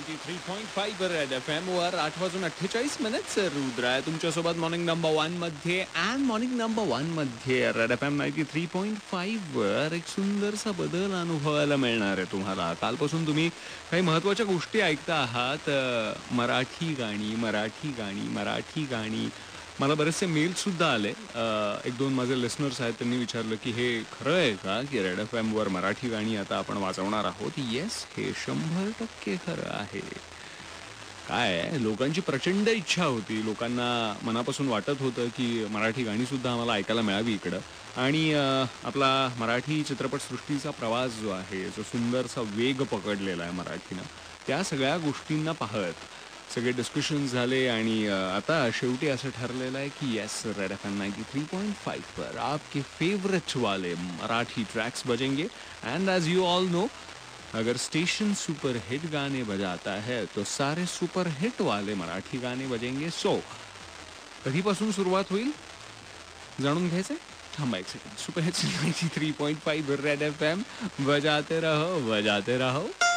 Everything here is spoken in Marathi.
93.5 रेड एफ एम वर 8:48 रुद्र आहे तुमच्यासोबत मॉर्निंग नंबर 1 मध्ये. अँड मॉर्निंग नंबर 1 मध्ये रेड एफ एम 93.5 वर एक सुंदरसा बदल अनुभवायला मिळणार आहे तुम्हाला. कालपासून तुम्ही काही महत्त्वाच्या गोष्टी ऐकता आहात. मराठी गाणी, मराठी गाणी, मराठी गाणी. मला बरेचसे मेल्ससुद्धा आले. एक दोन माझे लिसनर्स आहेत, त्यांनी विचारलं की हे खरं आहे का की रेड एफ एमवर मराठी गाणी आता आपण वाजवणार आहोत. येस, हे 100% खरं आहे. काय आहे, लोकांची प्रचंड इच्छा होती. लोकांना मनापासून वाटत होतं की मराठी गाणीसुद्धा आम्हाला ऐकायला मिळावी इकडं. आणि आपला मराठी चित्रपटसृष्टीचा प्रवास जो आहे, जो सुंदरसा वेग पकडलेला आहे मराठीनं, त्या सगळ्या गोष्टींना पाहत सगळे डिस्कशन्स झाले. आणि आता शेवटी असं ठरलेलं आहे की येस, रेड एफ एम 93.5 पर आपके फेवरेट वाले मराठी ट्रैक्स बजेंगे. And as you all know, अगर स्टेशन सुपर हिट गाने बजाता है तो सारे सुपर हिट वाले मराठी गाने बजेंगे. सो कधीपासून सुरुवात होईल जाणून घ्यायचंय? थांबा एक second. Super hits 93.5 red F M बजाते रहो, बजाते रहो.